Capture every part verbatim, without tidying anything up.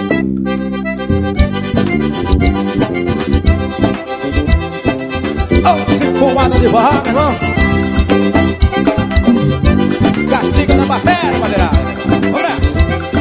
Ô, cipuada de forró, meu irmão. Castiga na bateria, madeirada. Vamos nessa.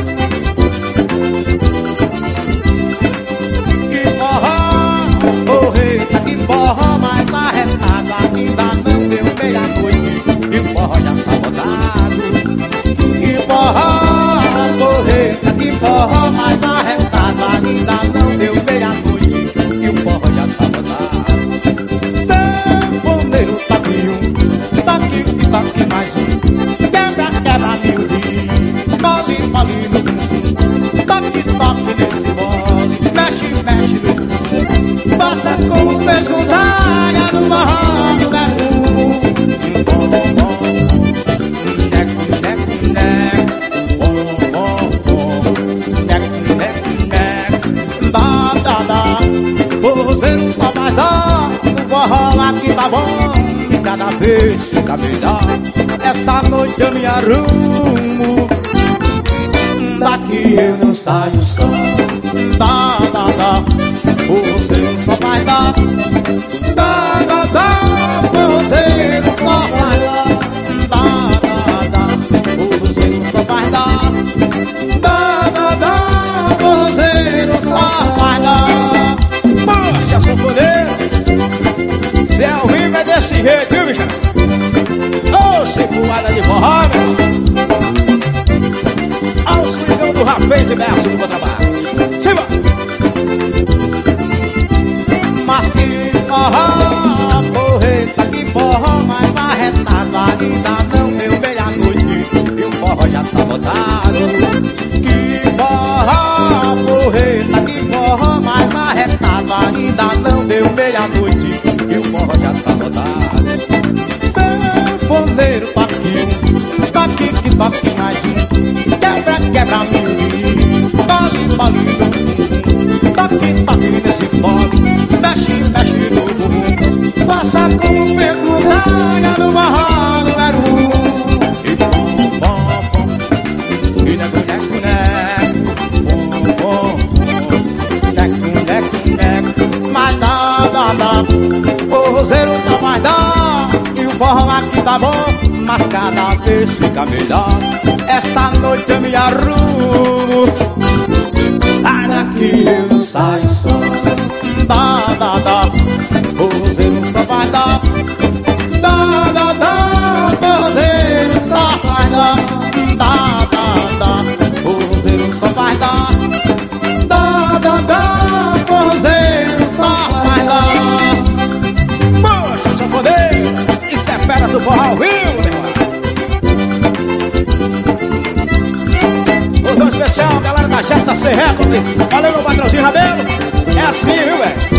Que forró, ô rei, tá que forró, mas arretado ainda não deu meia-noite e o forró já tá rodado. Que forró, ô rei, tá que forró, mas arretado ainda não deu meia-noite e o forró já tá rodado. Sanfoneiro toque um, toque um, toque mais um, quebra, quebra mil de mole, mole no bumbum, toque, toque nesse mole, mexe, mexe no bumbum, faça como fez Gonzaga no forró do Garu. Bom, bom, bom, neco, neco, neco, bom, bom, bom, neco, neco, neco, dá, dá, dá, forrozeiro só mais dá, o forró aqui tá bom, e cada vez fica melhor. Essa noite eu me arrumo, daqui eu não saio só. Dá, dá, dá, forrozeiro só vai dar. Dá, dá, dá, forrozeiro só vai dar. Dá, dá, dá, forrozeiro só vai dar. Dá, dá, dá, forrozeiro só vai dar. Poxa, sanfoneiro, se é ao vivo é desse jeito, viu, bicho? Ô, cipuada de forró, meu. Ao swingão do Rafez e Berço do meu trabalho. Simbora! Mas que forró, porreta, que forró, mas arretado ainda não deu meia-noite e o forró já tá rodado. Que forró, porreta, que forró, mas arretado ainda não deu meia-noite e o forró já tá rodado. Sanfoneiro toque um, toque que toque mais um, quebra, quebra mil, bole, bole no bumbum, toque, toque nesse fole, mexe, mexe no bumbum, faça como fez Gonzaga no forró do Garu. E bom, bom, bom, e neco, neco, neco, bom, bom, bom, neco, neco, neco, mas dá, dá, dá, forrozeiro só vai dar, e o forró aqui tá bom, mas cada vez fica melhor. Essa noite eu me arrumo, ai daqui eu não saio só. Dá, dá, dá, forrozeiro só vai dar. Dá, dá, dá, forrozeiro só vai dar. Dá, dá, dá, forrozeiro só vai dar. Dá, dá, dá, forrozeiro só vai dar. Poxa, sanfoneiro, isso é fera do forró ao vivo, meu irmão. Usão especial, galera da Jeta C Recorde. Valeu, meu patrãozinho Rabelo. É assim, viu, velho?